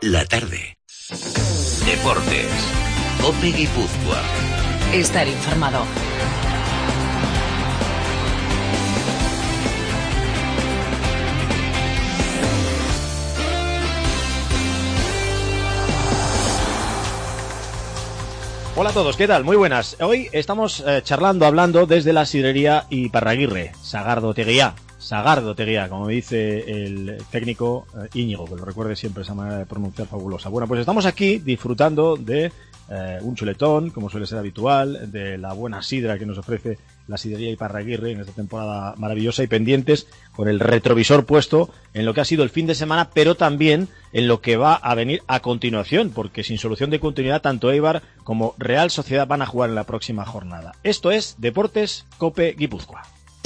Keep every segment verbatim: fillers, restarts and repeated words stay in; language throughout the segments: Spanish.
la tarde. Deportes. COPE Guipúzcoa. Estar informado. Hola a todos, ¿qué tal? Muy buenas. Hoy estamos eh, charlando, hablando desde la sidrería Iparraguirre, Sagardo Oteguía. Sagardo Oteguía, como dice el técnico eh, Íñigo, que lo recuerde siempre esa manera de pronunciar fabulosa. Bueno, pues estamos aquí disfrutando de eh, un chuletón, como suele ser habitual, de la buena sidra que nos ofrece la sidrería Iparraguirre en esta temporada maravillosa y pendientes con el retrovisor puesto en lo que ha sido el fin de semana, pero también en lo que va a venir a continuación, porque sin solución de continuidad tanto Eibar como Real Sociedad van a jugar en la próxima jornada. Esto es Deportes COPE Guipúzcoa.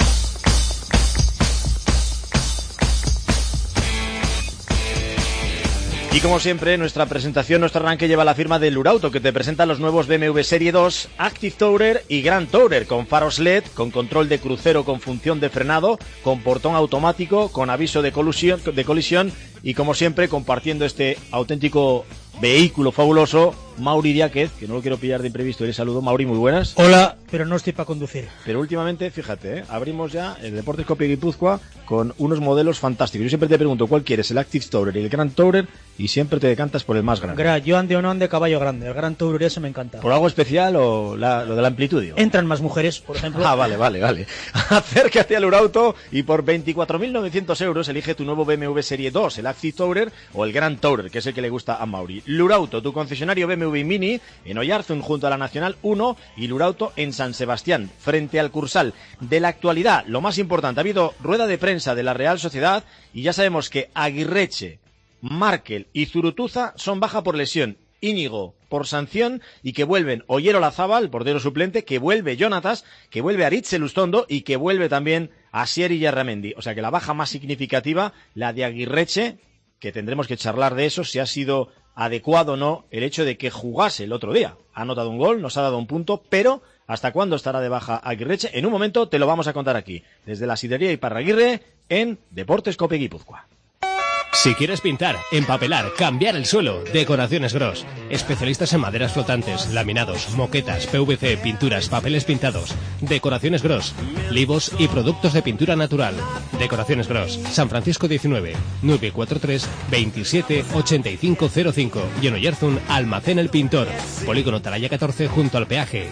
Y como siempre, nuestra presentación, nuestro arranque lleva la firma de Lurauto, que te presenta los nuevos B M W Serie dos, Active Tourer y Grand Tourer, con faros L E D, con control de crucero con función de frenado, con portón automático, con aviso de colisión, de colisión y como siempre, compartiendo este auténtico vehículo fabuloso, Mauri Diáquez, que no lo quiero pillar de imprevisto y le saludo. Mauri, muy buenas. Hola, pero no estoy para conducir. Pero últimamente, fíjate, ¿eh? abrimos ya el Deportes COPE Guipúzcoa con unos modelos fantásticos. Yo siempre te pregunto cuál quieres, el Active Tourer y el Grand Tourer, y siempre te decantas por el más grande. Gra, yo ande o no ande caballo grande, el Grand Tourer ese me encanta. ¿Por algo especial o la, lo de la amplitud? Digo? Entran más mujeres, por ejemplo. Ah, vale, vale, vale. Acércate a Lurauto y por veinticuatro mil novecientos euros elige tu nuevo B M W Serie dos, el Active Tourer o el Grand Tourer, que es el que le gusta a Mauri. Lurauto, tu concesionario B M W Mini, en Oyarzun junto a la Nacional uno, y Lurauto en San Sebastián, frente al Cursal. De la actualidad, lo más importante, ha habido rueda de prensa de la Real Sociedad y ya sabemos que Aguirreche, Markel y Zurutuza son baja por lesión, Íñigo por sanción y que vuelven Ollero Lazábal, el portero suplente, que vuelve Jonatas, que vuelve Aritz Lustondo y que vuelve también Asier Yarramendi. O sea que la baja más significativa, la de Aguirreche, que tendremos que charlar de eso, si ha sido adecuado o no el hecho de que jugase el otro día. Ha anotado un gol, nos ha dado un punto, pero ¿hasta cuándo estará de baja Aguirreche? En un momento te lo vamos a contar aquí, desde la sidrería Iparraguirre, en Deportes COPE Guipúzcoa. Si quieres pintar, empapelar, cambiar el suelo, Decoraciones Gros. Especialistas en maderas flotantes, laminados, moquetas, P V C, pinturas, papeles pintados. Decoraciones Gros. Libos y productos de pintura natural. Decoraciones Gros. San Francisco diecinueve, nueve cuatro tres, veintisiete, ochenta y cinco cero cinco. Y en Oyarzun, Almacén El Pintor. Polígono Talaya catorce junto al peaje.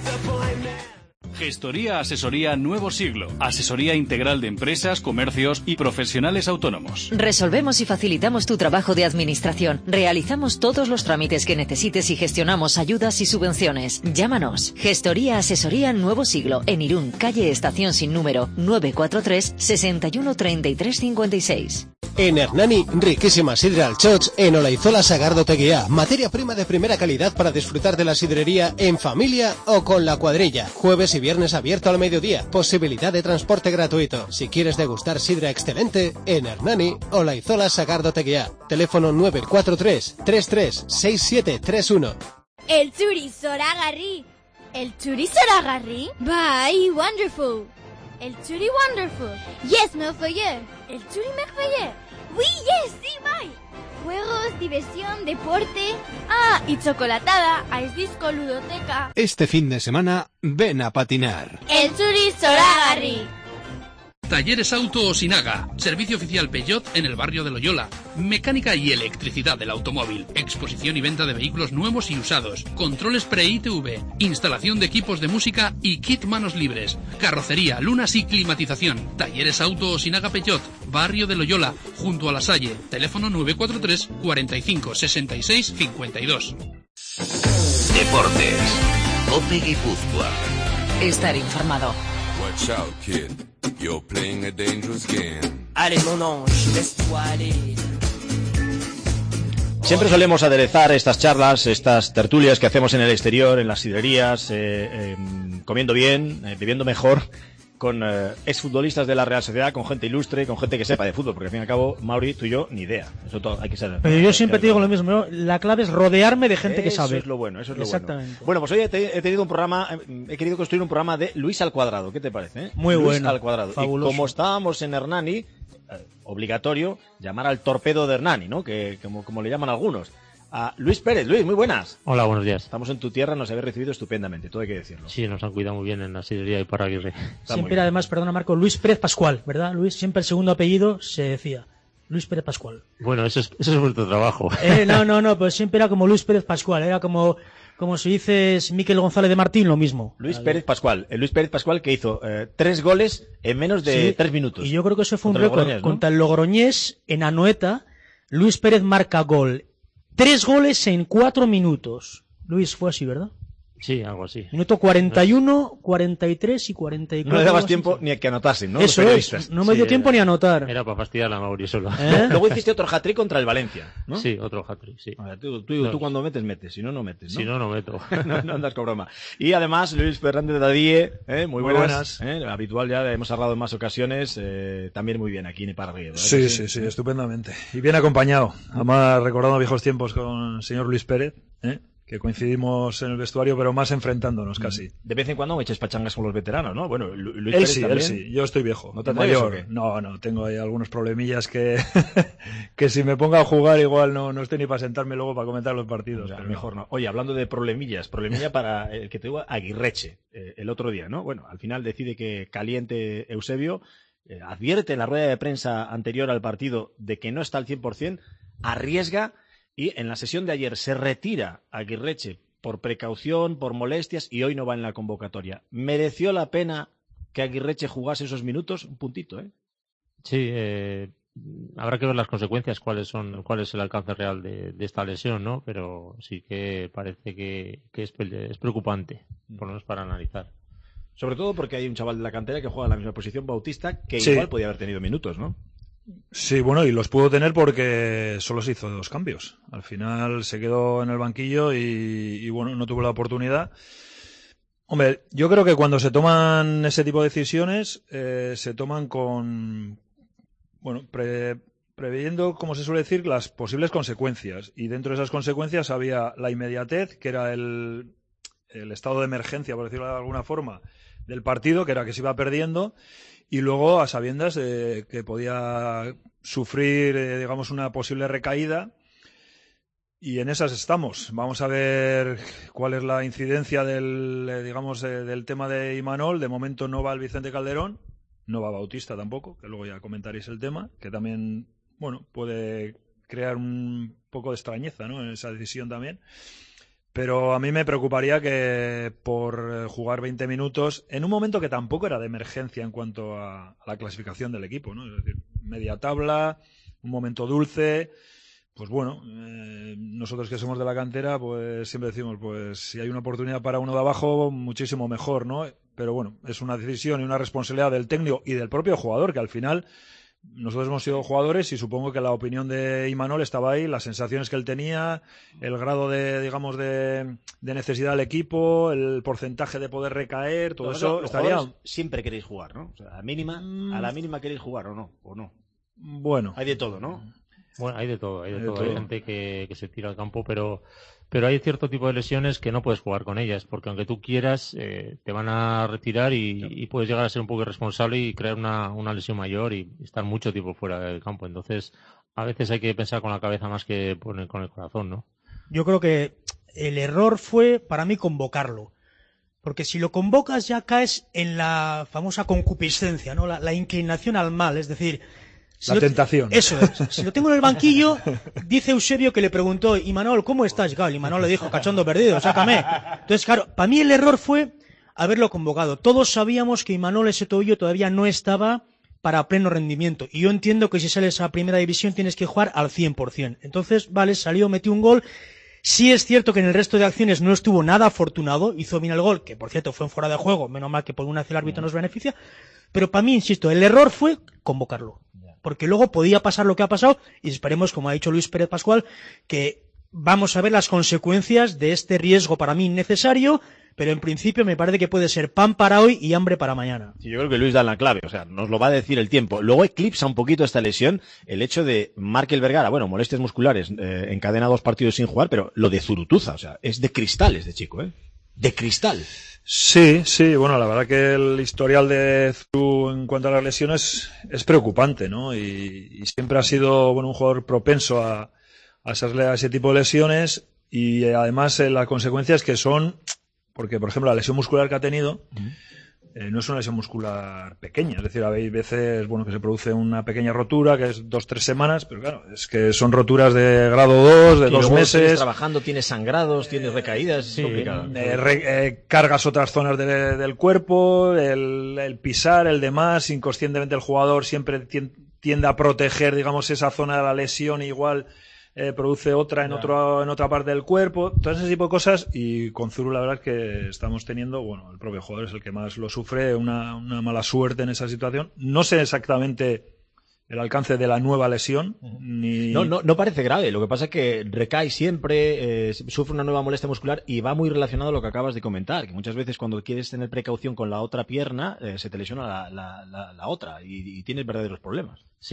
Gestoría Asesoría Nuevo Siglo. Asesoría integral de empresas, comercios y profesionales autónomos. Resolvemos y facilitamos tu trabajo de administración. Realizamos todos los trámites que necesites y gestionamos ayudas y subvenciones. Llámanos. Gestoría Asesoría Nuevo Siglo. En Irún, calle Estación sin número, nueve cuatro tres, sesenta y uno, treinta y tres, cincuenta y seis. En Hernani, riquísima sidra al choch en Olaizola Sagardo Oteguía. Materia prima de primera calidad para disfrutar de la sidrería en familia o con la cuadrilla. Jueves y viernes abierto al mediodía. Posibilidad de transporte gratuito. Si quieres degustar sidra excelente, en Hernani, Olaizola Sagardo Oteguía. Teléfono nueve cuatro tres, tres tres, seis siete tres uno. El churi zoragarri. El churi zoragarri? Bye, wonderful. El churi wonderful. Yes, merveilleux. El churi merveilleux. Oui, yes, sí, bye. Juegos, diversión, deporte. Ah, y chocolatada, ice disco, ludoteca. Este fin de semana, ven a patinar. El churi zoragarri. Talleres Auto Osinaga, servicio oficial Peugeot en el barrio de Loyola, mecánica y electricidad del automóvil, exposición y venta de vehículos nuevos y usados, controles pre-I T V, instalación de equipos de música y kit manos libres, carrocería, lunas y climatización. Talleres Auto Osinaga Peugeot, barrio de Loyola, junto a La Salle, teléfono nueve cuatro tres, cuarenta y cinco, sesenta y seis, cincuenta y dos. Deportes COPE Guipúzcoa. Estar informado. Watch out, kid. You're playing a dangerous game. Allez, mon ange, laisse-toi aller. Siempre solemos aderezar estas charlas, estas tertulias que hacemos en el exterior, en las sidrerías, eh, eh, comiendo bien, eh, viviendo mejor, con eh, exfutbolistas de la Real Sociedad, con gente ilustre, con gente que sepa de fútbol, porque al fin y al cabo, Mauri, tú y yo, ni idea. Eso todo hay que saber. Pero yo siempre te digo lo mismo, ¿no? La clave es rodearme de gente que sabe. Eso es lo bueno, eso es lo Exactamente. bueno. Bueno, pues hoy he, te, he tenido un programa, he querido construir un programa de Luis al Cuadrado. ¿Qué te parece? Eh? Muy Luis bueno. al Cuadrado. Fabuloso. Y como estábamos en Hernani, eh, obligatorio llamar al torpedo de Hernani, ¿no? Que como, como le llaman algunos. a Luis Pérez. Luis, muy buenas. Hola, buenos días. Estamos en tu tierra, nos habéis recibido estupendamente, todo hay que decirlo. Sí, nos han cuidado muy bien en la sidrería y Parraguirre. Siempre era, además, perdona Marco, Luis Pérez Pascual, ¿verdad, Luis? Siempre el segundo apellido se decía Luis Pérez Pascual. Bueno, eso es, eso es vuestro trabajo. Eh, no, no, no, pues siempre era como Luis Pérez Pascual, era como... Como si dices Miquel González de Martín, lo mismo. Luis Pérez Pascual. El Luis Pérez Pascual que hizo eh, tres goles en menos de sí, tres minutos. Y yo creo que eso fue un récord. ¿No? Contra el Logroñés, en Anoeta, Luis Pérez marca gol. Tres goles en cuatro minutos. Luis, fue así, ¿verdad? Sí, algo así. Minuto cuarenta y uno, cuarenta y tres y cuarenta y cuatro. No le dabas tiempo así. Ni a que anotasen, ¿no? Eso es, no me dio sí, tiempo era, ni a anotar. Era para fastidiar a Mauri solo. ¿Eh? Luego hiciste otro hat-trick contra el Valencia, ¿no? Sí, otro hat-trick, sí. A ver, tú, tú, no, tú cuando metes, metes. Si no, no metes, ¿no? Si no, no meto. no, no andas con broma. Y además, Luis Fernández de Dadíe, ¿eh? muy buenas. Muy buenas. ¿eh? Habitual, ya hemos hablado en más ocasiones. Eh, también muy bien aquí en Parraguirre. Sí, sí, sí, sí, estupendamente. Y bien acompañado. Además, recordando viejos tiempos con el señor Luis Pérez, ¿eh? que coincidimos en el vestuario, pero más enfrentándonos casi. De vez en cuando me eches pachangas con los veteranos, ¿no? Bueno, Luis él Pérez sí, también. él sí. Yo estoy viejo. ¿No te mayor? O qué? No, no, tengo ahí algunos problemillas que que si me pongo a jugar igual no, no estoy ni para sentarme luego para comentar los partidos. O sea, pero mejor no. no. Oye, hablando de problemillas, problemilla para el que tuvo Aguirreche eh, el otro día, ¿no? Bueno, al final decide que caliente Eusebio, eh, advierte en la rueda de prensa anterior al partido de que no está al cien por ciento, arriesga y en la sesión de ayer se retira Aguirreche por precaución, por molestias, y hoy no va en la convocatoria. ¿Mereció la pena que Aguirreche jugase esos minutos? Un puntito, ¿eh? Sí, eh, habrá que ver las consecuencias, cuáles son, cuál es el alcance real de, de esta lesión, ¿no? Pero sí que parece que, que es, es preocupante, por lo menos para analizar. Sobre todo porque hay un chaval de la cantera que juega en la misma posición, Bautista, que sí. igual podía haber tenido minutos, ¿no? Sí, bueno, y los pudo tener porque solo se hizo dos cambios. Al final se quedó en el banquillo y, y bueno, no tuvo la oportunidad. Hombre, yo creo que cuando se toman ese tipo de decisiones, eh, se toman con, bueno, pre, previendo, como se suele decir, las posibles consecuencias. Y dentro de esas consecuencias había la inmediatez, que era el, el estado de emergencia, por decirlo de alguna forma, del partido, que era que se iba perdiendo. Y luego, a sabiendas de que podía sufrir, eh, digamos, una posible recaída. Y en esas estamos. Vamos a ver cuál es la incidencia del, eh, digamos, eh, del tema de Imanol. De momento no va el Vicente Calderón, no va Bautista tampoco, que luego ya comentaréis el tema, que también, bueno, puede crear un poco de extrañeza, ¿no?, en esa decisión también. Pero a mí me preocuparía que por jugar veinte minutos, en un momento que tampoco era de emergencia en cuanto a, a la clasificación del equipo, ¿no? Es decir, media tabla, un momento dulce, pues bueno, eh, nosotros que somos de la cantera, pues siempre decimos, pues si hay una oportunidad para uno de abajo, muchísimo mejor, ¿no? Pero bueno, es una decisión y una responsabilidad del técnico y del propio jugador, que al final... Nosotros hemos sido jugadores y supongo que la opinión de Imanol estaba ahí, las sensaciones que él tenía, el grado de, digamos, de, de necesidad del equipo, el porcentaje de poder recaer, todo Pero eso los estaría... Siempre queréis jugar, ¿no? O sea, a, mínima, mm. a la mínima queréis jugar, ¿o no? ¿O no? Bueno. Hay de todo, ¿no? Bueno, hay de todo, hay de, hay todo. de todo. Hay gente que, que se tira al campo, pero... Pero hay cierto tipo de lesiones que no puedes jugar con ellas, porque aunque tú quieras, eh, te van a retirar y, y puedes llegar a ser un poco irresponsable y crear una, una lesión mayor y estar mucho tiempo fuera del campo. Entonces, a veces hay que pensar con la cabeza más que poner con el corazón, ¿no? Yo creo que el error fue, para mí, convocarlo. Porque si lo convocas ya caes en la famosa concupiscencia, ¿no? La, la inclinación al mal, es decir... Si la lo, tentación. Eso es. Si lo tengo en el banquillo, dice Eusebio que le preguntó, Imanol, ¿cómo estás? Y claro, Imanol le dijo, cachondo perdido, sácame. Entonces, claro, para mí el error fue haberlo convocado. Todos sabíamos que Imanol, ese tobillo, todavía no estaba para pleno rendimiento. Y yo entiendo que si sales a primera división tienes que jugar al cien por ciento. Entonces, vale, salió, metió un gol. Sí es cierto que en el resto de acciones no estuvo nada afortunado. Hizo bien el gol, que por cierto fue en fuera de juego. Menos mal que por una vez el árbitro nos beneficia. Pero para mí, insisto, el error fue convocarlo. Porque luego podía pasar lo que ha pasado y esperemos, como ha dicho Luis Pérez Pascual, que vamos a ver las consecuencias de este riesgo para mí innecesario, pero en principio me parece que puede ser pan para hoy y hambre para mañana. Sí, yo creo que Luis da la clave, o sea, nos lo va a decir el tiempo. Luego eclipsa un poquito esta lesión el hecho de Markel Vergara, bueno, molestias musculares, eh, encadena dos partidos sin jugar, pero lo de Zurutuza, o sea, es de cristal este chico, ¿eh? De cristal. Sí, sí, bueno, la verdad que el historial de Zuru en cuanto a las lesiones es preocupante, ¿no? Y, y siempre ha sido, bueno, un jugador propenso a, a ese, a ese tipo de lesiones y eh, además eh, las consecuencias que son, porque por ejemplo la lesión muscular que ha tenido uh-huh. eh, no es una lesión muscular pequeña, es decir, hay veces bueno que se produce una pequeña rotura que es dos, tres semanas, pero claro, es que son roturas de grado dos, de y dos meses. Tienes trabajando, tienes sangrados, tienes recaídas, es sí, complicado. Eh, re, eh, cargas otras zonas de, del cuerpo, el, el pisar, el demás, inconscientemente el jugador siempre tiende a proteger, digamos, esa zona de la lesión, igual eh, produce otra en, otro, en otra parte del cuerpo, todo ese tipo de cosas, y con Zuru la verdad es que estamos teniendo, bueno, el propio jugador es el que más lo sufre, una, una mala suerte en esa situación. No sé exactamente el alcance de la nueva lesión. Ni... No, no, no parece grave, lo que pasa es que recae siempre, eh, sufre una nueva molestia muscular y va muy relacionado a lo que acabas de comentar, que muchas veces cuando quieres tener precaución con la otra pierna, eh, se te lesiona la, la, la, la otra y, y tienes verdaderos problemas. Sí,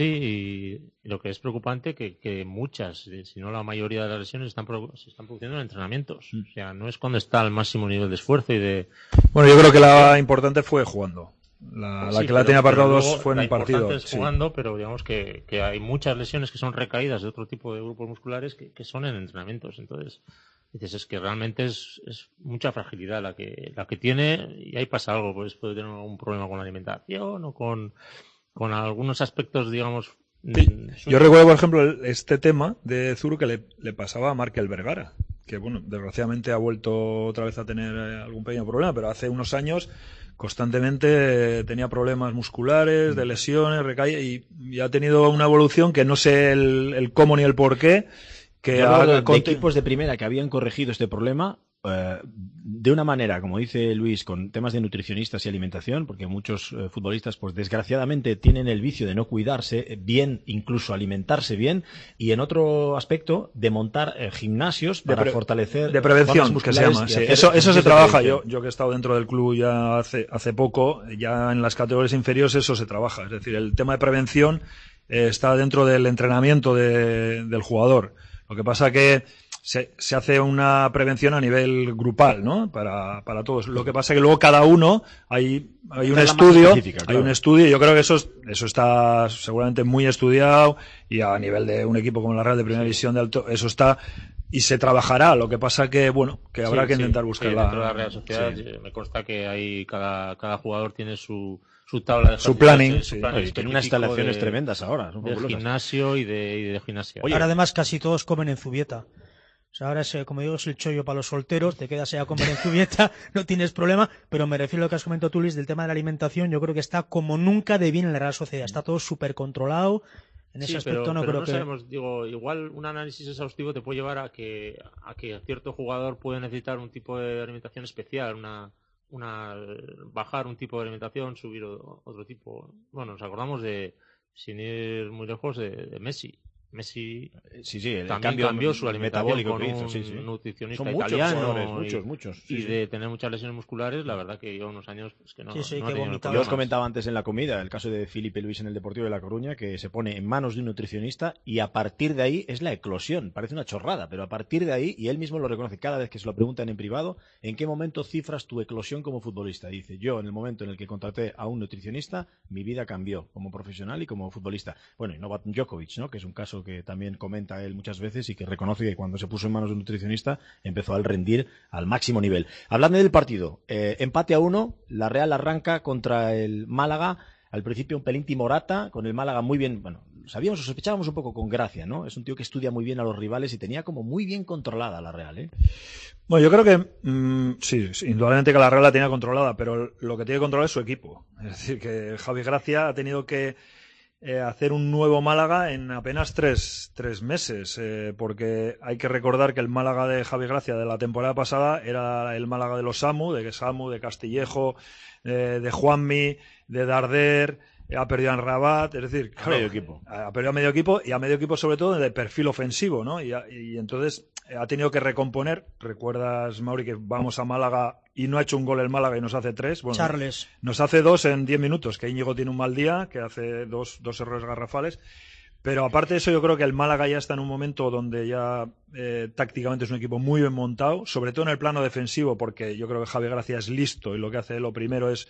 y lo que es preocupante que, que muchas, si no la mayoría de las lesiones están se están produciendo en entrenamientos. Mm. O sea, no es cuando está al máximo nivel de esfuerzo y de... Bueno, yo creo que la importante fue jugando. La, la sí, que la tenía apartados fue en el el partido. Es jugando, sí. Pero digamos que, que hay muchas lesiones que son recaídas de otro tipo de grupos musculares que, que son en entrenamientos. Entonces, dices, es que realmente es, es mucha fragilidad la que, la que tiene y ahí pasa algo, pues puede tener algún problema con la alimentación o con, con algunos aspectos, digamos. Sí. Yo recuerdo, por ejemplo, este tema de Zuru que le, le pasaba a Markel Vergara, que bueno, desgraciadamente ha vuelto otra vez a tener algún pequeño problema, pero hace unos años constantemente tenía problemas musculares, de lesiones, recaía y, y ha tenido una evolución que no sé el, el cómo ni el por qué. Que Yo ha, de, de equipos de primera que habían corregido este problema eh, de una manera, como dice Luis, con temas de nutricionistas y alimentación, porque muchos eh, futbolistas, pues desgraciadamente tienen el vicio de no cuidarse bien, incluso alimentarse bien, y en otro aspecto de montar eh, gimnasios para de pre- fortalecer de prevención, que se llama. Sí. Eso, eso se trabaja. Yo, yo que he estado dentro del club ya hace, hace poco, ya en las categorías inferiores eso se trabaja. Es decir, el tema de prevención eh, está dentro del entrenamiento de, del jugador. Lo que pasa que se, se hace una prevención a nivel grupal, ¿no? Para, para todos. Lo que pasa que luego cada uno hay, hay un estudio, claro. hay un estudio, y yo creo que eso, eso está seguramente muy estudiado, y a nivel de un equipo como la Real de Primera División de Alto, eso está, y se trabajará. Lo que pasa que, bueno, que habrá sí, que intentar buscar sí, la... dentro de la Real Sociedad sí. Me consta que hay cada, cada jugador tiene su, su tabla de su planning, su sí. planning Tiene unas instalaciones de, tremendas ahora, son de gimnasio y de, y de gimnasia. Oye, ahora además casi todos comen en Zubieta. O sea, ahora es, como digo, es el chollo para los solteros, te quedas ahí a comer en Zubieta, no tienes problema, pero me refiero a lo que has comentado tú, Luis, del tema de la alimentación. Yo creo que está como nunca de bien en la Real Sociedad, está todo súper controlado. En ese sí, aspecto pero, no pero creo no que... sabemos, digo, igual un análisis exhaustivo te puede llevar a que a que cierto jugador puede necesitar un tipo de alimentación especial, una una bajar un tipo de alimentación, subir otro tipo. Bueno, nos acordamos de, sin ir muy lejos, de, de Messi. Messi sí, sí, el también cambio cambió su alimentación con que hizo, un sí, sí. nutricionista Son muchos italiano jugadores, y, muchos, muchos, sí, y sí. de tener muchas lesiones musculares, la verdad que lleva unos años pues, que no, sí, sí, no que ha tenido Yo os comentaba antes en la comida el caso de Filipe Luis en el Deportivo de La Coruña, que se pone en manos de un nutricionista y a partir de ahí es la eclosión. Parece una chorrada, pero a partir de ahí, y él mismo lo reconoce cada vez que se lo preguntan en privado, ¿en qué momento cifras tu eclosión como futbolista? Y dice, yo en el momento en el que contraté a un nutricionista, mi vida cambió como profesional y como futbolista. Bueno, y Novak Djokovic, ¿no? Que es un caso que también comenta él muchas veces y que reconoce que cuando se puso en manos de un nutricionista empezó a rendir al máximo nivel. Hablando del partido, eh, empate a uno, la Real arranca contra el Málaga, al principio un pelín timorata, con el Málaga muy bien, bueno, sabíamos o sospechábamos un poco con gracia, ¿no? Es un tío que estudia muy bien a los rivales y tenía como muy bien controlada la Real, ¿eh? Bueno, yo creo que mmm, sí, indudablemente que la Real la tenía controlada, pero lo que tiene que controlar es su equipo. Es decir, que Javi Gracia ha tenido que Eh, hacer un nuevo Málaga en apenas tres, tres meses, eh, porque hay que recordar que el Málaga de Javi Gracia de la temporada pasada era el Málaga de los Samu, de Samu, de Castillejo, eh, de Juanmi, de Darder, eh, ha perdido a Rabat, es decir, claro, a medio equipo. Ha perdido a medio equipo y a medio equipo sobre todo de perfil ofensivo, ¿no? Y, y entonces ha tenido que recomponer. Recuerdas, Mauri, que vamos a Málaga y no ha hecho un gol el Málaga y nos hace tres. Bueno, Charles. Nos hace dos en diez minutos, que Íñigo tiene un mal día, que hace dos, dos errores garrafales. Pero aparte de eso, yo creo que el Málaga ya está en un momento donde ya eh, tácticamente es un equipo muy bien montado, sobre todo en el plano defensivo, porque yo creo que Javi Gracia es listo y lo que hace lo primero es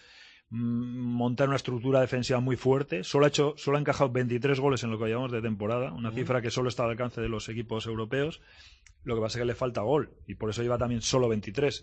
montar una estructura defensiva muy fuerte. Solo ha hecho, solo ha encajado veintitrés goles en lo que llevamos de temporada, una uh-huh. cifra que solo está al alcance de los equipos europeos. Lo que pasa es que le falta gol y por eso lleva también solo veintitrés.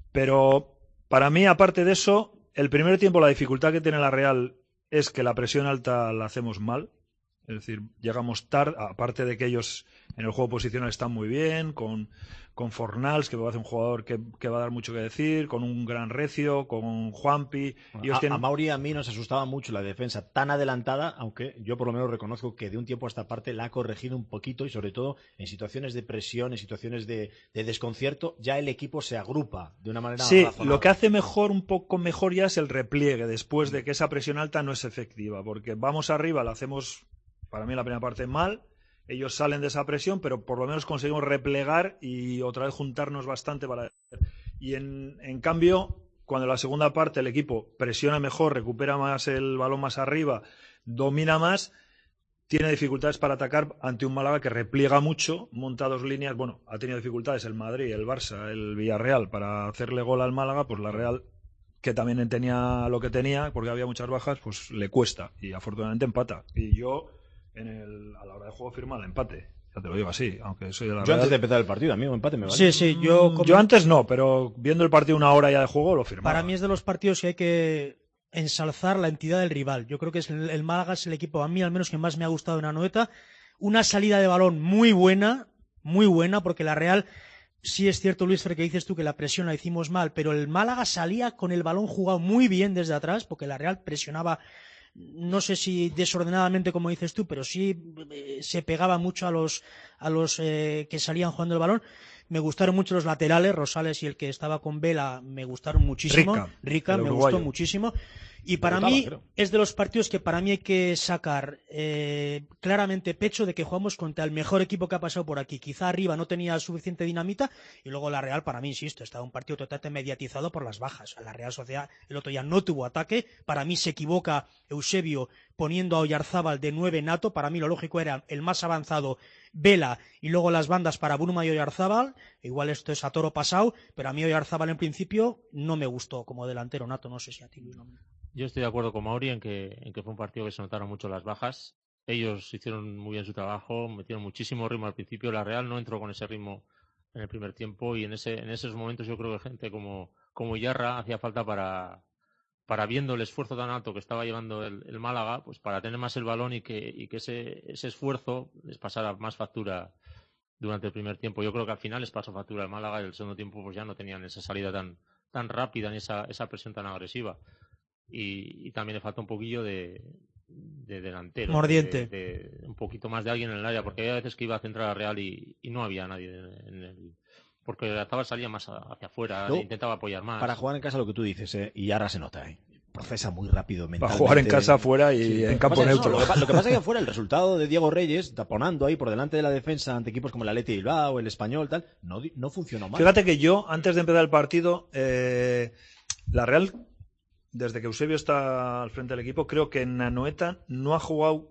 Pero para mí, aparte de eso, el primer tiempo la dificultad que tiene la Real es que la presión alta la hacemos mal. Es decir, llegamos tarde, aparte de que ellos en el juego posicional están muy bien, con, con Fornals, que va a ser un jugador que, que va a dar mucho que decir, con un gran Recio, con Juanpi. Bueno, a, tienen... a Mauri a mí nos asustaba mucho la defensa tan adelantada, aunque yo por lo menos reconozco que de un tiempo a esta parte la ha corregido un poquito y sobre todo en situaciones de presión, en situaciones de, de desconcierto, ya el equipo se agrupa de una manera sí, razonable. Lo que hace mejor, un poco mejor ya es el repliegue, después de que esa presión alta no es efectiva, porque vamos arriba, la hacemos... Para mí la primera parte mal, ellos salen de esa presión, pero por lo menos conseguimos replegar y otra vez juntarnos bastante para... Y en, en cambio, cuando en la segunda parte el equipo presiona mejor, recupera más el balón más arriba, domina más, tiene dificultades para atacar ante un Málaga que repliega mucho, monta dos líneas, bueno, ha tenido dificultades el Madrid, el Barça, el Villarreal para hacerle gol al Málaga, pues la Real, que también tenía lo que tenía, porque había muchas bajas, pues le cuesta y afortunadamente empata. Y yo... En el, a la hora de juego firma el empate, ya te lo digo así, aunque soy de la Yo Real... antes de empezar el partido, amigo, empate me vale. Sí, sí, yo... Como... Yo antes no, pero viendo el partido una hora ya de juego lo firmaba. Para mí es de los partidos que hay que ensalzar la entidad del rival. Yo creo que es el, el Málaga es el equipo, a mí al menos, que más me ha gustado en Anoeta. Una salida de balón muy buena, muy buena, porque la Real... Sí es cierto, Luis Fer, que dices tú que la presión la hicimos mal, pero el Málaga salía con el balón jugado muy bien desde atrás, porque la Real presionaba... No sé si desordenadamente como dices tú, pero sí eh, se pegaba mucho a los a los eh, que salían jugando el balón. Me gustaron mucho los laterales, Rosales y el que estaba con Vela me gustaron muchísimo. Rica, Rica me uruguayo. gustó muchísimo. Y para gustaba, mí creo. es de los partidos que para mí hay que sacar eh, claramente pecho de que jugamos contra el mejor equipo que ha pasado por aquí. Quizá arriba no tenía suficiente dinamita y luego la Real, para mí, insisto, estaba un partido totalmente mediatizado por las bajas. La Real Sociedad el otro día no tuvo ataque. Para mí se equivoca Eusebio poniendo a Oyarzábal de nueve nato. Para mí lo lógico era el más avanzado, Vela, y luego las bandas para Bruma y Oyarzábal. Igual esto es a toro pasado, pero a mí Oyarzábal en principio no me gustó como delantero nato. No sé si a ti, no. Yo estoy de acuerdo con Mauri en que, en que fue un partido que se notaron mucho las bajas. Ellos hicieron muy bien su trabajo, metieron muchísimo ritmo al principio. La Real no entró con ese ritmo en el primer tiempo y en ese en esos momentos yo creo que gente como, como Yarra hacía falta para, para viendo el esfuerzo tan alto que estaba llevando el, el Málaga, pues para tener más el balón y que, y que ese, ese esfuerzo les pasara más factura durante el primer tiempo. Yo creo que al final les pasó factura al Málaga y el segundo tiempo pues ya no tenían esa salida tan, tan rápida ni esa, esa presión tan agresiva. Y, y también le falta un poquillo de, de delantero. Mordiente. De, de un poquito más de alguien en el área, porque había veces que iba a centrar a Real y, y no había nadie en, en el... Porque Oyarzábal salía más hacia afuera, no, intentaba apoyar más. Para jugar en casa lo que tú dices, ¿eh? Y ahora se nota, ¿eh? Procesa muy rápido mentalmente. Para jugar en casa afuera y sí, en campo neutro. No, lo, que, lo que pasa es que afuera el resultado de Diego Reyes, taponando ahí por delante de la defensa ante equipos como el Athletic Bilbao, el Español, tal, no, no funcionó mal. Fíjate que yo, antes de empezar el partido, eh, la Real... Desde que Eusebio está al frente del equipo, creo que en Anoeta no ha jugado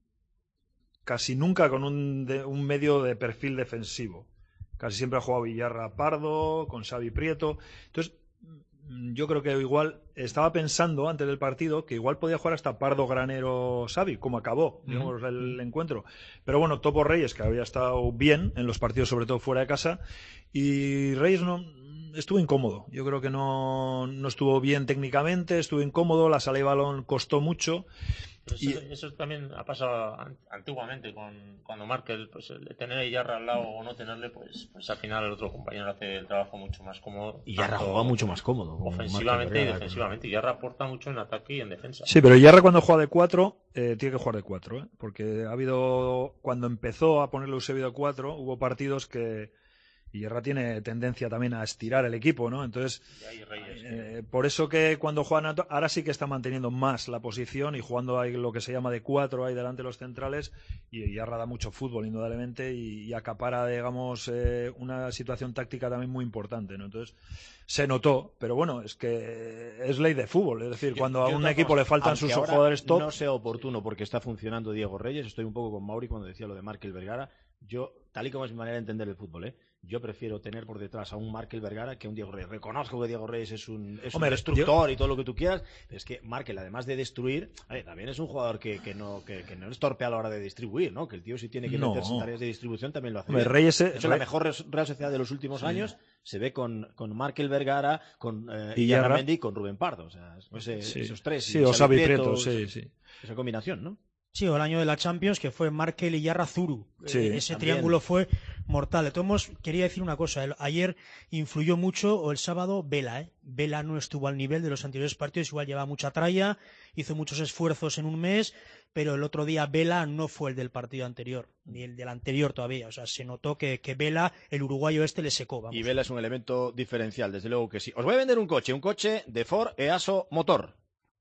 casi nunca con un, de, un medio de perfil defensivo. Casi siempre ha jugado Villarra Pardo, con Xavi Prieto. Entonces, yo creo que igual estaba pensando antes del partido que igual podía jugar hasta Pardo, Granero, Xavi, como acabó, digamos, uh-huh. el encuentro. Pero bueno, Topo Reyes, que había estado bien en los partidos, sobre todo fuera de casa, y Reyes no... Estuvo incómodo, yo creo que no, no estuvo bien técnicamente, estuvo incómodo, la salida de balón costó mucho. Eso, y... eso también ha pasado antiguamente con cuando Markel, pues el de tener a Yarra al lado o no tenerle, pues, pues al final el otro compañero hace el trabajo mucho más cómodo. Y Yarra juega mucho más cómodo. Ofensivamente y defensivamente. Y Yarra aporta mucho en ataque y en defensa. Sí, pero Yarra cuando juega de cuatro, eh, tiene que jugar de cuatro, ¿eh? Porque ha habido, cuando empezó a ponerle Eusebio de cuatro, hubo partidos que... Y Yarra tiene tendencia también a estirar el equipo, ¿no? Entonces, Reyes, eh, por eso que cuando juegan, ahora sí que está manteniendo más la posición y jugando ahí lo que se llama de cuatro ahí delante de los centrales, y Yarra da mucho fútbol, indudablemente, y, y acapara, digamos, eh, una situación táctica también muy importante, ¿no? Entonces, se notó, pero bueno, es que es ley de fútbol, es decir, cuando yo, a un equipo cosa, le faltan sus jugadores top... No sea oportuno porque está funcionando Diego Reyes, estoy un poco con Mauri cuando decía lo de Markel Vergara, yo, tal y como es mi manera de entender el fútbol, ¿eh? yo prefiero tener por detrás a un Markel Vergara que a un Diego Reyes. Reconozco que Diego Reyes es un, es Hombre, un destructor yo... y todo lo que tú quieras, pero es que Markel, además de destruir, ver, también es un jugador que, que, no, que, que no es torpe a la hora de distribuir, ¿no? Que el tío si tiene que no. meterse en tareas de distribución también lo hace. Hombre, bien. Reyes, de hecho, Rey... la mejor Real Sociedad de los últimos sí. años se ve con, con Markel Vergara, con eh, Illarramendi y con Rubén Pardo. O sea, ese, sí. esos tres. Sí, o Xavi Prieto, sí, sí. Esa combinación, ¿no? Sí, o el año de la Champions, que fue Markel, Iyarra, Zuru. Sí, eh, ese también. triángulo fue mortal. De todos modos, quería decir una cosa. El, ayer influyó mucho, o el sábado, Vela. ¿eh? Vela no estuvo al nivel de los anteriores partidos. Igual lleva mucha tralla, hizo muchos esfuerzos en un mes, pero el otro día Vela no fue el del partido anterior, ni el del anterior todavía. O sea, se notó que, que Vela, el uruguayo este, le secó. Vamos. Y Vela es un elemento diferencial, desde luego que sí. Os voy a vender un coche, un coche de Ford Easo Motor.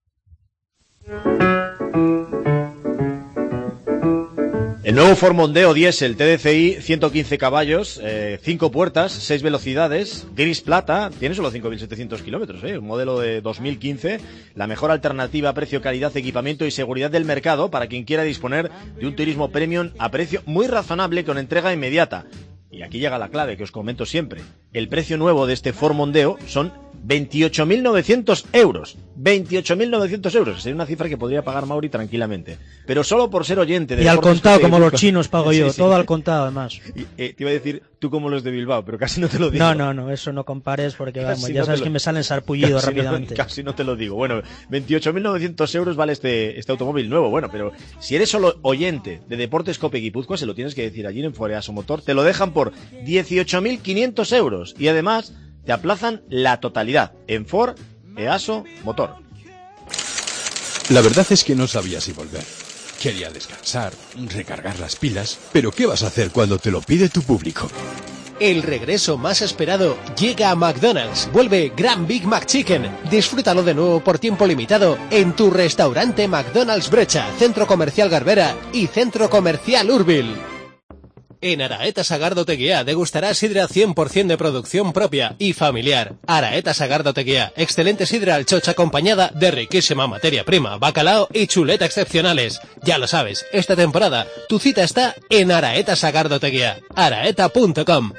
El nuevo Ford Mondeo Diesel T D C I, ciento quince caballos, eh, cinco puertas, seis velocidades, gris plata, tiene solo cinco mil setecientos kilómetros, eh, un modelo de dos mil quince, la mejor alternativa a precio, calidad, equipamiento y seguridad del mercado para quien quiera disponer de un turismo premium a precio muy razonable con entrega inmediata. Y aquí llega la clave que os comento siempre. El precio nuevo de este Ford Mondeo son veintiocho mil novecientos euros. veintiocho mil novecientos euros. Sería una cifra que podría pagar Mauri tranquilamente. Pero solo por ser oyente de Y al Deportes contado, como Cope, los chinos pago sí, yo. sí. Todo al contado, además. Y, eh, te iba a decir tú como los de Bilbao, pero casi no te lo digo. No, no, no, eso no compares porque vamos, Casi ya no sabes te lo- que me salen sarpullidos Casi no- rápidamente. casi no te lo digo. Bueno, veintiocho mil novecientos euros vale este, este automóvil nuevo. Bueno, pero si eres solo oyente de Deportes Cope Guipúzcoa, se lo tienes que decir allí en Ford Easo Motor. Te lo dejan por dieciocho mil quinientos euros. Y además te aplazan la totalidad en Ford Easo Motor. La verdad es que no sabía si volver. Quería descansar, recargar las pilas, pero ¿qué vas a hacer cuando te lo pide tu público? El regreso más esperado llega a McDonald's. Vuelve Grand Big Mac Chicken. Disfrútalo de nuevo por tiempo limitado en tu restaurante McDonald's Brecha, Centro Comercial Garbera y Centro Comercial Urbil. En Araeta Sagardo Teguía degustarás sidra cien por ciento de producción propia y familiar. Araeta Sagardo Teguía, excelente sidra al chocha acompañada de riquísima materia prima, bacalao y chuleta excepcionales. Ya lo sabes, esta temporada tu cita está en Araeta Sagardo Teguía. araeta punto com.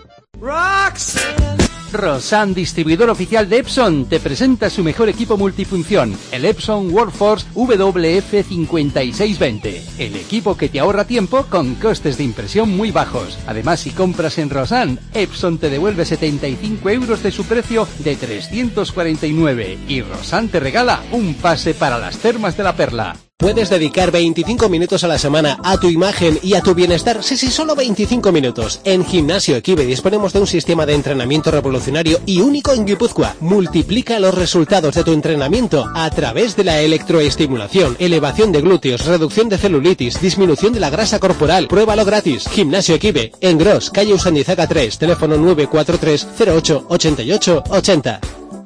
Rosan, distribuidor oficial de Epson, te presenta su mejor equipo multifunción, el Epson Workforce W F cincuenta y seis veinte. El equipo que te ahorra tiempo con costes de impresión muy bajos. Además, si compras en Rosan, Epson te devuelve setenta y cinco euros de su precio de trescientos cuarenta y nueve y Rosan te regala un pase para las termas de la Perla. Puedes dedicar veinticinco minutos a la semana a tu imagen y a tu bienestar. Sí, sí, solo veinticinco minutos. En Gimnasio Equibe disponemos de un sistema de entrenamiento revolucionario y único en Guipúzcoa. Multiplica los resultados de tu entrenamiento a través de la electroestimulación, elevación de glúteos, reducción de celulitis, disminución de la grasa corporal. Pruébalo gratis. Gimnasio Equibe, en Gros, calle Usandizaga tres, teléfono nueve cuatro tres cero ocho ochenta y ocho ochenta.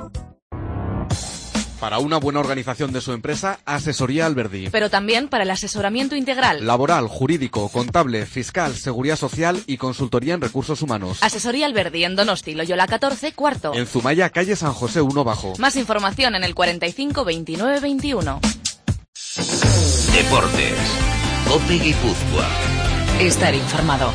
Para una buena organización de su empresa, Asesoría Alberdi. Pero también para el asesoramiento integral. Laboral, jurídico, contable, fiscal, seguridad social y consultoría en recursos humanos. Asesoría Alberdi en Donosti, Loyola catorce, cuarto. En Zumaya, calle San José uno bajo. Más información en el cuarenta y cinco veintinueve veintiuno. Deportes. Cope Guipúzcoa. Estar informado.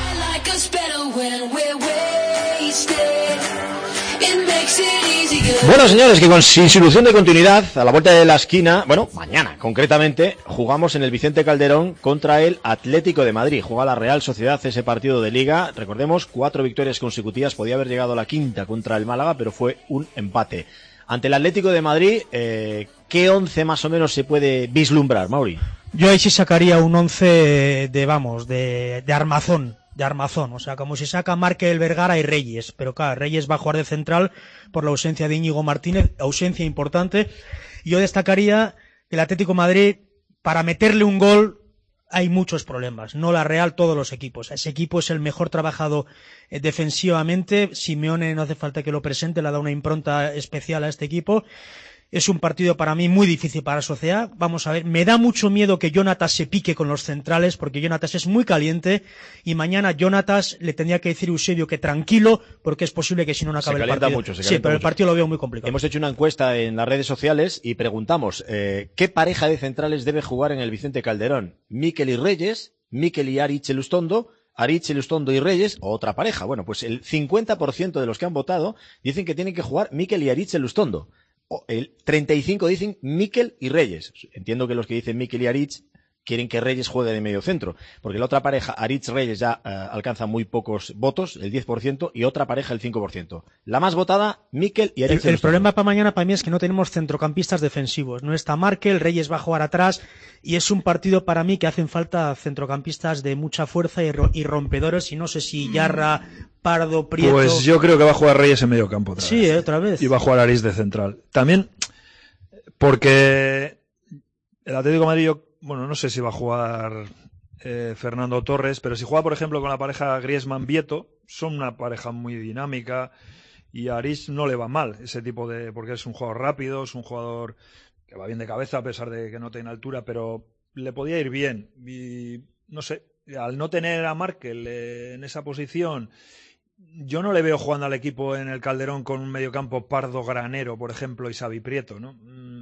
Bueno, señores, que con, sin solución de continuidad, a la vuelta de la esquina, bueno, mañana concretamente, jugamos en el Vicente Calderón contra el Atlético de Madrid. Juega la Real Sociedad ese partido de Liga. Recordemos, cuatro victorias consecutivas, podía haber llegado a la quinta contra el Málaga, pero fue un empate. Ante el Atlético de Madrid, eh, ¿qué once más o menos se puede vislumbrar, Mauri? Yo ahí sí sacaría un once de, vamos, de, de armazón. de armazón, o sea, como si saca Markel, Vergara y Reyes, pero claro, Reyes va a jugar de central por la ausencia de Íñigo Martínez, ausencia importante. Yo destacaría que el Atlético de Madrid, para meterle un gol, hay muchos problemas, no la Real, todos los equipos. Ese equipo es el mejor trabajado eh, defensivamente, Simeone no hace falta que lo presente, le ha dado una impronta especial a este equipo. Es un partido para mí muy difícil para la Sociedad. Vamos a ver, me da mucho miedo que Jonatas se pique con los centrales, porque Jonatas es muy caliente, y mañana Jonatas le tendría que decir a Eusebio que tranquilo, porque es posible que si no no acabe se el partido. Mucho, se sí, pero mucho. el partido lo veo muy complicado. Hemos hecho una encuesta en las redes sociales y preguntamos, eh, ¿qué pareja de centrales debe jugar en el Vicente Calderón? ¿Mikel y Reyes, Mikel y Ari Chelustondo, Aritz, Elustondo y Reyes, o otra pareja. Bueno, pues el cincuenta por ciento de los que han votado dicen que tienen que jugar Mikel y Aritz Elustondo. El treinta y cinco por ciento dicen Mikel y Reyes. Entiendo que los que dicen Mikel y Aritz quieren que Reyes juegue de medio centro, porque la otra pareja, Aritz-Reyes, ya eh, alcanza muy pocos votos, el diez por ciento, y otra pareja el cinco por ciento. La más votada, Mikel y Aritz. El, el problema para mañana para mí es que no tenemos centrocampistas defensivos. No está Markel, Reyes va a jugar atrás, y es un partido para mí que hacen falta centrocampistas de mucha fuerza y, ro y rompedores, y no sé si Yarra, Pardo, Prieto... Pues yo creo que va a jugar Reyes en medio campo otra sí, vez. Sí, eh, otra vez. Y va a jugar Aritz de central. También porque el Atlético de Madrid, yo, bueno, no sé si va a jugar eh, Fernando Torres, pero si juega, por ejemplo, con la pareja Griezmann-Vieto, son una pareja muy dinámica y a Aritz no le va mal ese tipo de... porque es un jugador rápido, es un jugador que va bien de cabeza a pesar de que no tiene altura, pero le podía ir bien. Y no sé, al no tener a Markel eh, en esa posición, yo no le veo jugando al equipo en el Calderón con un mediocampo Pardo, Granero, por ejemplo, y Xavi Prieto, ¿no?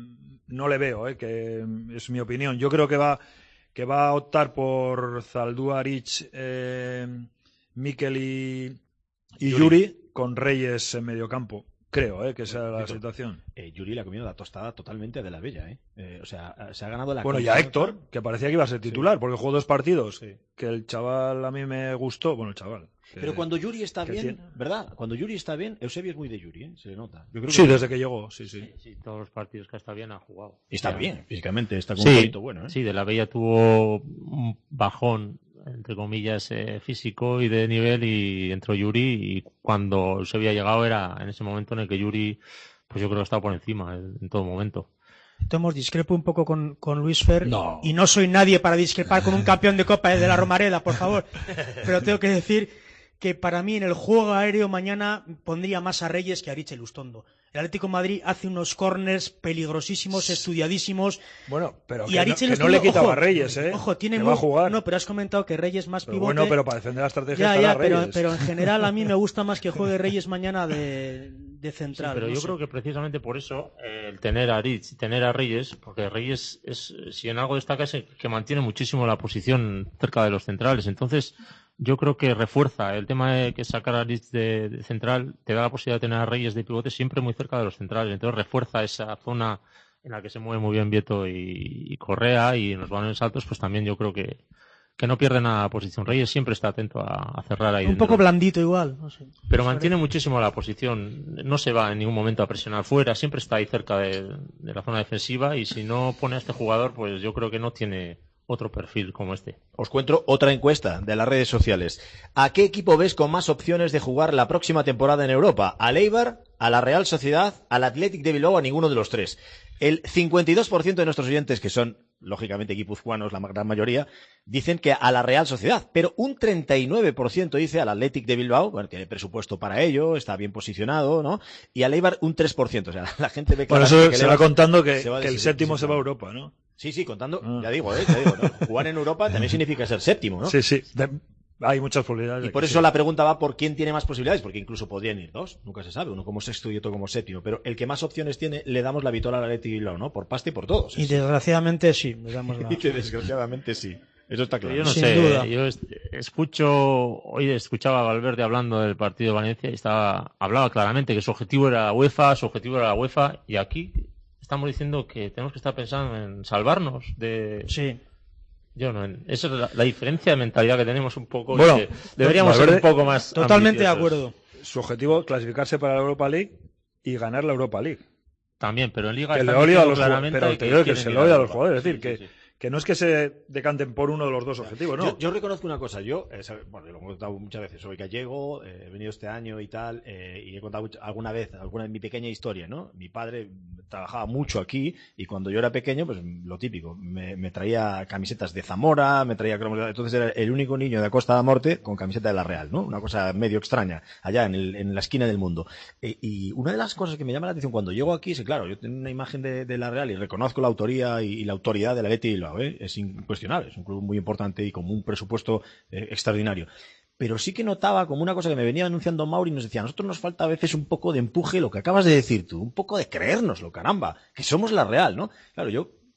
No le veo, eh, que es mi opinión. Yo creo que va que va a optar por Zaldúa, Aritz, eh, Mikel y, y Yuri. Yuri con Reyes en mediocampo. Creo, eh, que esa es la situación. Eh, Yuri le ha comido la tostada totalmente de la bella, ¿eh? eh o sea, se ha ganado la... Bueno, y a Héctor, que parecía que iba a ser titular, sí, porque jugó dos partidos, sí, que el chaval a mí me gustó, bueno, el chaval... Pero que, cuando Yuri está bien, tiene... ¿verdad? Cuando Yuri está bien, Eusebio es muy de Yuri, ¿eh? Se le nota. Yo creo sí, que... desde que llegó, sí, sí, sí. Sí, todos los partidos que está bien ha jugado. Y está bien, físicamente, está con sí, un poquito bueno, ¿eh? Sí, de la Bella tuvo un bajón, entre comillas, eh, físico y de nivel, y entró Yuri, y cuando Eusebio ha llegado era en ese momento en el que Yuri, pues yo creo que estaba por encima en, en todo momento. Tomos, discrepo un poco con, con Luis Fer, no. y no soy nadie para discrepar con un campeón de Copa, eh, de la Romareda, por favor, pero tengo que decir que para mí en el juego aéreo mañana pondría más a Reyes que a Aritz Elustondo. El Atlético de Madrid hace unos corners peligrosísimos, estudiadísimos. Bueno, pero y que, Aritz no, Elustondo, que no le quitaba ojo, a Reyes, ¿eh? Ojo, tiene que muy... va a jugar. No, pero has comentado que Reyes más pero pivote. Bueno, pero para defender la estrategia ya, está ya, la pero, Reyes. pero en general a mí me gusta más que juegue Reyes mañana de, de central. Sí, pero no yo sé. creo que precisamente por eso eh, el tener a Aritz y tener a Reyes, porque Reyes es, si en algo destaca es que mantiene muchísimo la posición cerca de los centrales. Entonces, yo creo que refuerza el tema de que sacar a Aritz de, de central, te da la posibilidad de tener a Reyes de pivote siempre muy cerca de los centrales. Entonces refuerza esa zona en la que se mueve muy bien Vieto y, y Correa, y en los balones altos pues también yo creo que, que no pierde nada la posición. Reyes siempre está atento a, a cerrar ahí un dentro. Poco blandito igual, no sé. Pero mantiene muchísimo la posición, no se va en ningún momento a presionar fuera, siempre está ahí cerca de, de la zona defensiva, y si no pone a este jugador pues yo creo que no tiene otro perfil como este. Os cuento otra encuesta de las redes sociales. ¿A qué equipo ves con más opciones de jugar la próxima temporada en Europa? ¿Al Eibar, a la Real Sociedad, al Athletic de Bilbao o a ninguno de los tres? El cincuenta y dos por ciento de nuestros oyentes, que son lógicamente guipuzcoanos la gran mayoría, dicen que a la Real Sociedad, pero un treinta y nueve por ciento dice al Athletic de Bilbao, bueno, tiene presupuesto para ello, está bien posicionado, ¿no? Y al Eibar un tres por ciento, o sea, la gente ve que... Bueno, eso se va contando que, va que el séptimo se va a Europa, ¿no? Sí, sí, contando, ah. ya digo, ¿eh? Ya digo, ¿no? Jugar en Europa también significa ser séptimo, ¿no? Sí, sí, de, hay muchas posibilidades. Y por eso sí. La pregunta va por quién tiene más posibilidades, porque incluso podrían ir dos, nunca se sabe, uno como sexto y otro como séptimo, pero el que más opciones tiene, le damos la vitola al Athletic Bilbao, ¿no? Por pasta y por todos. Y desgraciadamente sí, le damos la... Y que desgraciadamente sí. Eso está claro. Yo no Sin sé, duda. yo escucho, hoy escuchaba a Valverde hablando del partido de Valencia y estaba, hablaba claramente que su objetivo era la UEFA, su objetivo era la UEFA, y aquí estamos diciendo que tenemos que estar pensando en salvarnos de... Sí. Yo no, esa es la, la diferencia de mentalidad que tenemos un poco. Bueno, que deberíamos Valverde, ser un poco más totalmente ambiciosos. De acuerdo. Su objetivo es clasificarse para la Europa League y ganar la Europa League. También, pero en Liga que está le odia a los claramente pero que, te digo que se le odia a los jugadores, es sí, decir, sí, que sí. que no es que se decanten por uno de los dos objetivos, ¿no? Yo, yo reconozco una cosa, yo, eh, bueno, lo he contado muchas veces, soy gallego, eh, he venido este año y tal, eh, y he contado alguna vez, alguna de mi pequeña historia, ¿no? Mi padre trabajaba mucho aquí, y cuando yo era pequeño, pues lo típico, me, me traía camisetas de Zamora, me traía cromos, entonces era el único niño de Costa da Morte con camiseta de la Real, ¿no? Una cosa medio extraña, allá en, el, en la esquina del mundo. E, y una de las cosas que me llama la atención cuando llego aquí es que, claro, yo tengo una imagen de, de la Real y reconozco la autoría y, y la autoridad de la Athletic Bilbao, ¿eh? Es incuestionable, es un club muy importante y con un presupuesto eh, extraordinario. Pero sí que notaba como una cosa que me venía anunciando Mauri y nos decía, a nosotros nos falta a veces un poco de empuje, lo que acabas de decir tú, un poco de creérnoslo, caramba, que somos la Real, ¿no? Claro, yo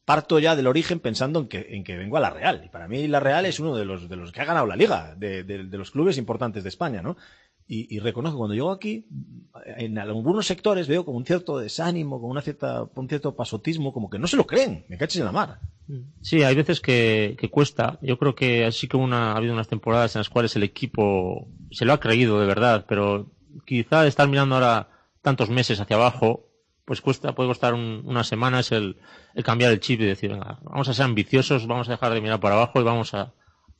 parto ya del origen pensando en que, en que vengo a la Real. Y para mí la Real es uno de los, de los que ha ganado la Liga, de, de, de los clubes importantes de España, ¿no? Y, y reconozco que cuando llego aquí, en algunos sectores veo como un cierto desánimo, como una cierta, un cierto pasotismo, como que no se lo creen, me caches en la mar. Sí, hay veces que, que cuesta. Yo creo que así que una, ha habido unas temporadas en las cuales el equipo se lo ha creído de verdad, pero quizá estar mirando ahora tantos meses hacia abajo, pues cuesta, puede costar un, unas semanas el, el cambiar el chip y decir, venga, vamos a ser ambiciosos, vamos a dejar de mirar para abajo y vamos a,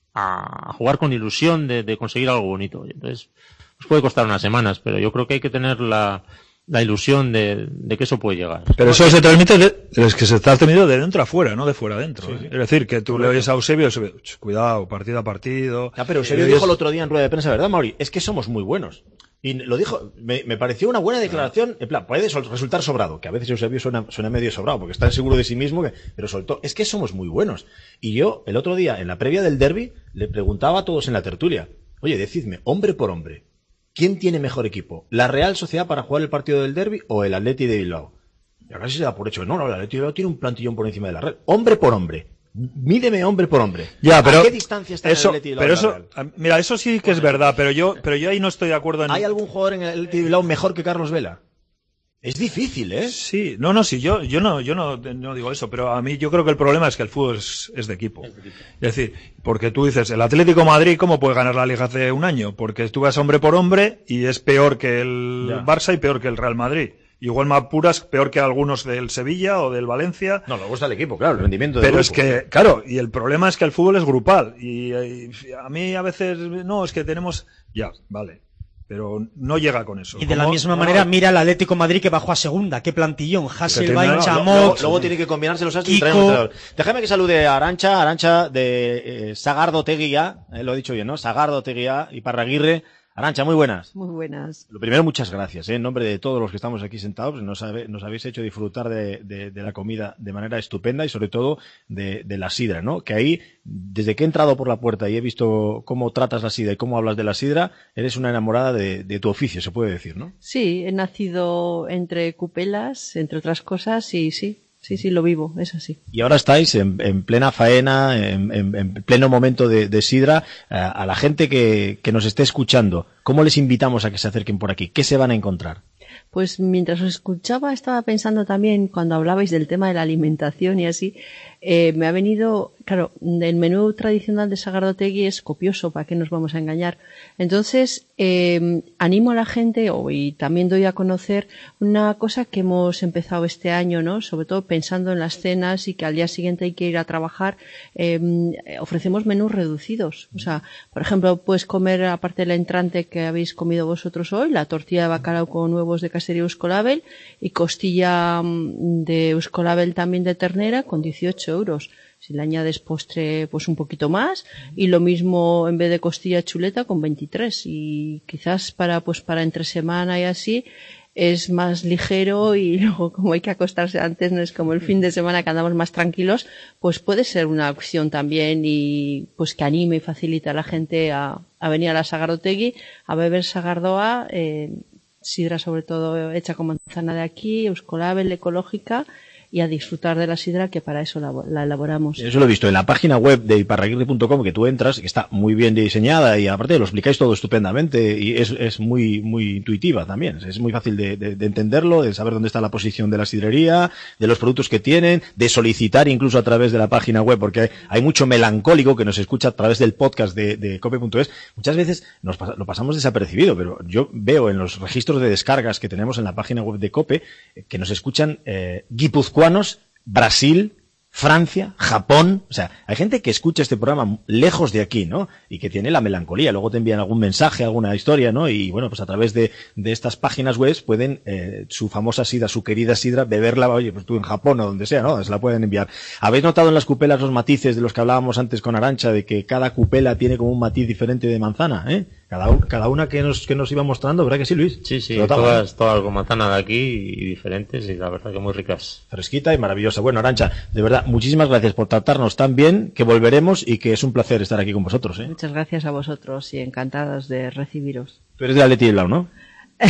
a jugar con ilusión de, de conseguir algo bonito. Entonces, pues puede costar unas semanas, pero yo creo que hay que tener la, la ilusión de, de que eso puede llegar. Pero eso se transmite, de, es que se está transmitiendo de dentro a fuera, no de fuera a dentro. Sí, ¿eh? sí. Es decir, que tú Correcto. Le oyes a Eusebio, Eusebio, cuidado, partido a partido. Ya, pero Eusebio oyes... dijo el otro día en rueda de prensa, ¿verdad, Mauri? Es que somos muy buenos. Y lo dijo, me, me pareció una buena declaración, en plan, puede sol, resultar sobrado, que a veces Eusebio suena, suena medio sobrado, porque está seguro de sí mismo, que, pero soltó, es que somos muy buenos. Y yo, el otro día, en la previa del derbi, le preguntaba a todos en la tertulia, oye, decidme, hombre por hombre, ¿quién tiene mejor equipo? ¿La Real Sociedad para jugar el partido del derbi o el Atleti de Bilbao? Y ahora sí se da por hecho, no, no, el Atleti de Bilbao tiene un plantillón por encima de la Real. Hombre por hombre. Mídeme hombre por hombre. Ya, pero ¿A qué distancia está eso, el Atleti de Bilbao? Pero eso, mira, eso sí que es verdad, pero yo, pero yo ahí no estoy de acuerdo en... ¿Hay algún jugador en el Atleti de Bilbao mejor que Carlos Vela? Es difícil, ¿eh? Sí, no, no, sí, yo, yo no, yo no, no digo eso, pero a mí yo creo que el problema es que el fútbol es, es de equipo. Es, de equipo. Es decir, porque tú dices, el Atlético de Madrid, ¿cómo puede ganar la Liga hace un año? Porque tú vas hombre por hombre y es peor que el ya. Barça y peor que el Real Madrid. Igual más puras, peor que algunos del Sevilla o del Valencia. No, le gusta el equipo, claro, el rendimiento del Pero grupo. es que, claro, y el problema es que el fútbol es grupal. Y, y a mí a veces, no, es que tenemos, ya, vale. Pero no llega con eso. Y de la misma no, manera, mira el Atlético de Madrid que bajó a segunda. Qué plantillón. Hasselbaink, no, Chamot. Luego, luego tiene que combinarse los astros y traer un entrenador. Déjame que salude a Arantxa, Arantxa de eh, Sagardo Teguía, eh, lo he dicho bien, ¿no? Sagardo Teguía y Parraguirre. Arantxa, muy buenas. Muy buenas. Lo primero, muchas gracias, ¿eh? En nombre de todos los que estamos aquí sentados, nos, habe, nos habéis hecho disfrutar de, de, de la comida de manera estupenda y sobre todo de, de la sidra, ¿no? Que ahí, desde que he entrado por la puerta y he visto cómo tratas la sidra y cómo hablas de la sidra, eres una enamorada de, de tu oficio, se puede decir, ¿no? Sí, he nacido entre cupelas, entre otras cosas, y sí. Sí, sí, lo vivo, es así. Y ahora estáis en, en plena faena, en, en, en pleno momento de, de sidra. A, a la gente que, que nos esté escuchando, ¿cómo les invitamos a que se acerquen por aquí? ¿Qué se van a encontrar? Pues mientras os escuchaba estaba pensando también, cuando hablabais del tema de la alimentación y así, eh, me ha venido, claro, el menú tradicional de Sagardotegui es copioso, ¿para qué nos vamos a engañar? Entonces, eh, animo a la gente, oh, y también doy a conocer una cosa que hemos empezado este año, ¿no? Sobre todo pensando en las cenas y que al día siguiente hay que ir a trabajar, eh, ofrecemos menús reducidos. O sea, por ejemplo, puedes comer, aparte del entrante que habéis comido vosotros hoy, la tortilla de bacalao con huevos de casería Euskolabel y costilla de Euskolabel también de ternera con dieciocho euros. Si le añades postre, pues un poquito más, y lo mismo en vez de costilla chuleta con veintitrés. Y quizás para, pues para entre semana y así es más ligero, y luego como hay que acostarse antes, no es como el fin de semana que andamos más tranquilos, pues puede ser una opción también, y pues que anime y facilite a la gente a, a venir a la Sagardotegui, a beber Sagardoa, eh, sidra sobre todo hecha con manzana de aquí, Euskolabel, ecológica, y a disfrutar de la sidra, que para eso la, la elaboramos. Eso lo he visto en la página web de iparraguirre punto com, que tú entras, que está muy bien diseñada y aparte lo explicáis todo estupendamente y es, es muy muy intuitiva también. Es muy fácil de, de, de entenderlo, de saber dónde está la posición de la sidrería, de los productos que tienen, de solicitar incluso a través de la página web, porque hay, hay mucho melancólico que nos escucha a través del podcast de, de cope punto es. Muchas veces nos pasa, lo pasamos desapercibido, pero yo veo en los registros de descargas que tenemos en la página web de Cope que nos escuchan eh, guipuzcoanos, Brasil, Francia, Japón, o sea, hay gente que escucha este programa lejos de aquí, ¿no? Y que tiene la melancolía, luego te envían algún mensaje, alguna historia, ¿no? Y bueno, pues a través de, de estas páginas web pueden, eh, su famosa sidra, su querida sidra, beberla, oye, pues tú en Japón o donde sea, ¿no? Se la pueden enviar. ¿Habéis notado en las cupelas los matices de los que hablábamos antes con Arantxa, de que cada cupela tiene como un matiz diferente de manzana, eh? Cada, un, cada una que nos, que nos iba mostrando, ¿verdad que sí, Luis? Sí, sí, todas, todas con manzana de aquí y diferentes, y la verdad que muy ricas. Fresquita y maravillosa. Bueno, Arantxa, de verdad, muchísimas gracias por tratarnos tan bien, que volveremos y que es un placer estar aquí con vosotros, ¿eh? Muchas gracias a vosotros y encantados de recibiros. Tú eres de Atleti de Bilbao, ¿no?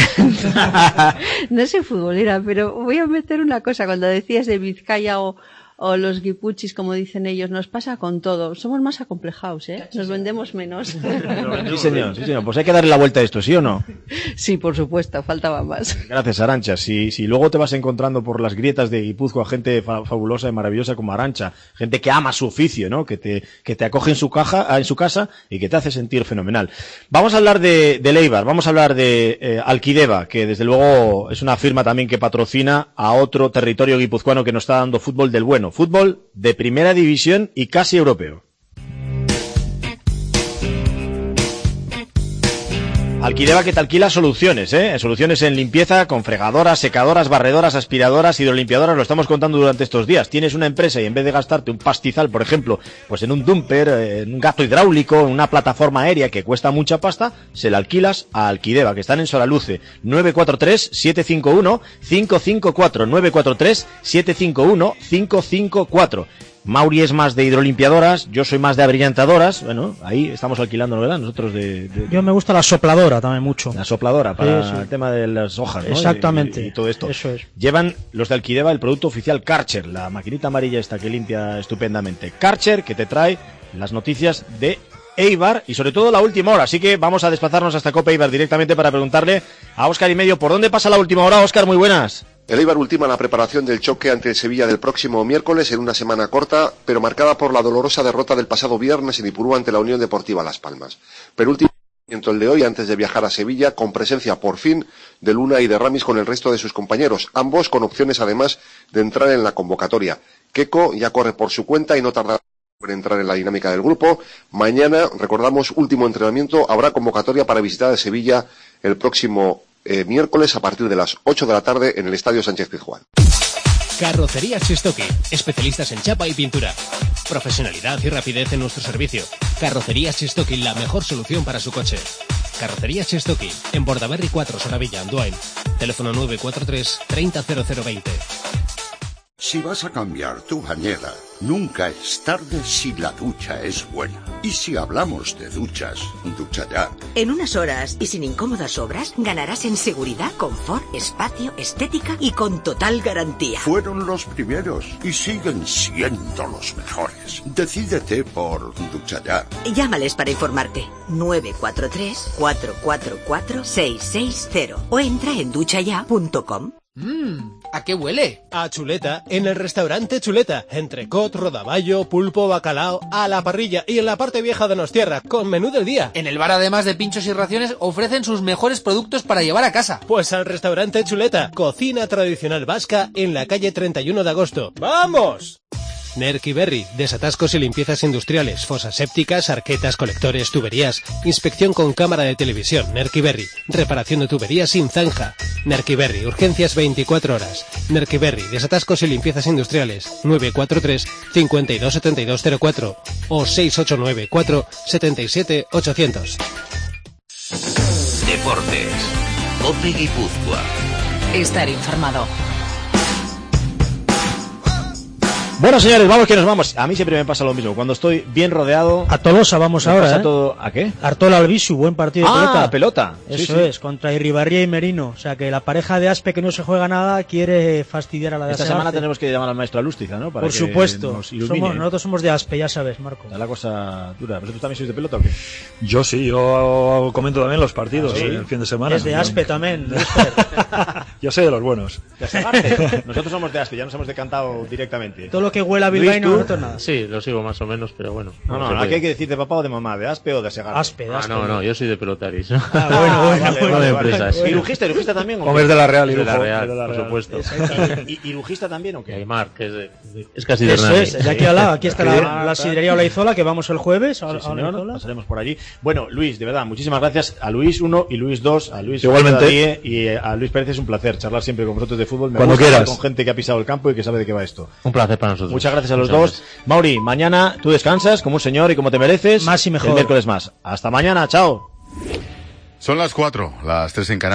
No soy futbolera, pero voy a meter una cosa. Cuando decías de Vizcaya o, o los guipuchis, como dicen ellos, nos pasa con todo. Somos más acomplejados, ¿eh? Nos vendemos menos. Sí, señor, sí, señor. Pues hay que darle la vuelta a esto, ¿sí o no? Sí, por supuesto, faltaba más. Gracias, Arantxa. Si, si luego te vas encontrando por las grietas de Guipúzcoa gente fa fabulosa y maravillosa como Arantxa, gente que ama su oficio, ¿no? Que te, que te acoge en su caja, en su casa y que te hace sentir fenomenal. Vamos a hablar de, de Eibar, vamos a hablar de eh, Alquideva, que desde luego es una firma también que patrocina a otro territorio guipuzcoano que nos está dando fútbol del bueno. Fútbol de primera división y casi europeo. Alquideva, que te alquila soluciones, ¿eh? Soluciones en limpieza con fregadoras, secadoras, barredoras, aspiradoras, hidrolimpiadoras. Lo estamos contando durante estos días. Tienes una empresa y en vez de gastarte un pastizal, por ejemplo, pues en un dumper, en un gato hidráulico, en una plataforma aérea que cuesta mucha pasta, se la alquilas a Alquideva, que están en Soraluce. nueve cuatro tres, siete cinco uno, cinco cinco cuatro. nueve cuatro tres, siete cinco uno, cinco cinco cuatro. Mauri es más de hidrolimpiadoras, yo soy más de abrillantadoras. Bueno, ahí estamos alquilando, ¿verdad? Nosotros de, de... Yo me gusta la sopladora también mucho. La sopladora para sí, sí. el tema de las hojas, ¿no? Exactamente. Y, y, y todo esto. Eso es. Llevan los de Alquideva el producto oficial Karcher, la maquinita amarilla esta que limpia estupendamente. Karcher, que te trae las noticias de Eibar y sobre todo la última hora. Así que vamos a desplazarnos hasta Copa Eibar directamente para preguntarle a Óscar y medio por dónde pasa la última hora. Óscar, muy buenas. El Eibar ultima la preparación del choque ante el Sevilla del próximo miércoles en una semana corta, pero marcada por la dolorosa derrota del pasado viernes en Ipurú ante la Unión Deportiva Las Palmas. Penúltimo entrenamiento el de hoy antes de viajar a Sevilla, con presencia por fin de Luna y de Ramis con el resto de sus compañeros, ambos con opciones además de entrar en la convocatoria. Keko ya corre por su cuenta y no tardará en entrar en la dinámica del grupo. Mañana, recordamos, último entrenamiento, habrá convocatoria para visitar a Sevilla el próximo Eh, miércoles a partir de las ocho de la tarde en el Estadio Sánchez Pizjuán. Carrocería Chestoki, especialistas en chapa y pintura. Profesionalidad y rapidez en nuestro servicio. Carrocería Chestoki, la mejor solución para su coche. Carrocería Chestoki, en Bordaberry cuatro, Soravilla, Andoain. Teléfono nueve cuatro tres, treinta cero cero veinte. Si vas a cambiar tu bañera, nunca es tarde si la ducha es buena. Y si hablamos de duchas, Ducha Ya. En unas horas y sin incómodas obras, ganarás en seguridad, confort, espacio, estética y con total garantía. Fueron los primeros y siguen siendo los mejores. Decídete por Ducha Ya. Llámales para informarte. nueve cuatro tres, cuatro cuatro cuatro, seis seis cero o entra en ducha ya punto com. Mmm, ¿a qué huele? A chuleta, en el restaurante Chuleta. Entrecot, rodaballo, pulpo, bacalao, a la parrilla y en la parte vieja de Donostierra, con menú del día. En el bar, además de pinchos y raciones, ofrecen sus mejores productos para llevar a casa. Pues al restaurante Chuleta, cocina tradicional vasca en la calle treinta y uno de agosto. ¡Vamos! Nerky Berry, desatascos y limpiezas industriales, fosas sépticas, arquetas, colectores, tuberías, inspección con cámara de televisión. Nerky Berry, reparación de tuberías sin zanja. Nerky Berry, urgencias veinticuatro horas. Nerky Berry, desatascos y limpiezas industriales, nueve cuatro tres, cincuenta y dos, setenta y dos cero cuatro o seis ocho nueve cuatro, setenta y siete, ochocientos. Deportes. Cope Guipúzcoa. Estar informado. Bueno, señores, vamos que nos vamos. A mí siempre me pasa lo mismo. Cuando estoy bien rodeado... A Tolosa vamos ahora, pasa ¿eh? todo... ¿A qué? Artola Albisu, buen partido de ah, pelota. Ah, pelota. Eso sí, sí. es, contra Irribarría y Merino. O sea, que la pareja de Aspe, que no se juega nada, quiere fastidiar a la de Esta Asegarce. semana tenemos que llamar al maestro Alustiza, ¿no? Para Por que supuesto. nos ilumine. Somos, nosotros somos de Aspe, ya sabes, Marco. Está la cosa dura. ¿Vosotros también sois de pelota o qué? Yo sí, yo comento también los partidos ¿sí? el fin de semana. Es de Aspe también. Yo soy de los buenos. De Asegarce. Nosotros somos de Aspe, ya nos hemos decantado directamente. Todo lo que huela a Bilbao no nosotros nada. Sí, lo sigo más o menos, pero bueno. No, no, no aquí hay que decir de papá o de mamá, de Aspe o de Asegarce. Aspe, de Aspe. Ah, no, no, yo soy de pelotaris. Ah, bueno, bueno, vale, bueno. No de vale, empresas. vale. ¿Irujista, Irujista también? Comer de la Real, Irujo. De la Real, de la Real. por supuesto. ¿Y, y Irujista también o Y qué? Aymar, que es, de, es casi de Eso Hernani. es, de aquí al lado. Aquí está la, la sidrería Olaizola, que vamos el jueves. A, Sí, a señor, Olaizola. pasaremos por allí. Bueno, Luis, de verdad, muchísimas gracias a Luis uno y Luis dos, a Luis Igualmente. Dadie y a Luis Pérez. Es un placer charlar siempre con vosotros de fútbol. Me Cuando gusta quieras. hablar con gente que ha pisado el campo y que sabe de qué va esto. Un placer para nosotros. Muchas gracias a los Muchas dos. gracias. Mauri, mañana tú descansas como un señor y como te mereces. Más y mejor. El miércoles más. Hasta mañana, chao. Son las cuatro, las tres en Canarias.